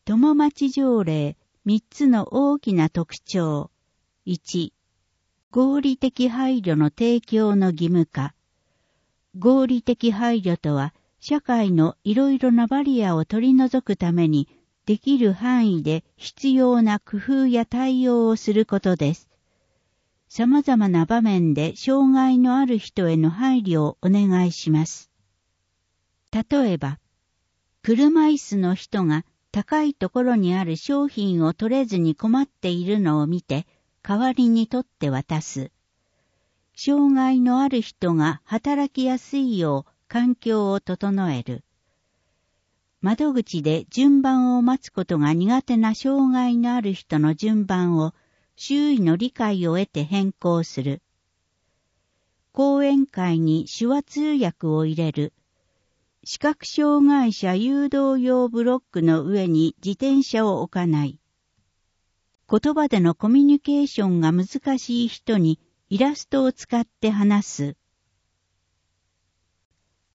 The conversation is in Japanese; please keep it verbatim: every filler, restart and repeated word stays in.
友町条例みっつの大きな特徴。いち、合理的配慮の提供の義務化。合理的配慮とは、社会のいろいろなバリアを取り除くために、できる範囲で必要な工夫や対応をすることです。様々な場面で障害のある人への配慮をお願いします。例えば、車椅子の人が高いところにある商品を取れずに困っているのを見て、代わりに取って渡す。障害のある人が働きやすいよう環境を整える。窓口で順番を待つことが苦手な障害のある人の順番を周囲の理解を得て変更する。講演会に手話通訳を入れる。視覚障害者誘導用ブロックの上に自転車を置かない。言葉でのコミュニケーションが難しい人にイラストを使って話す。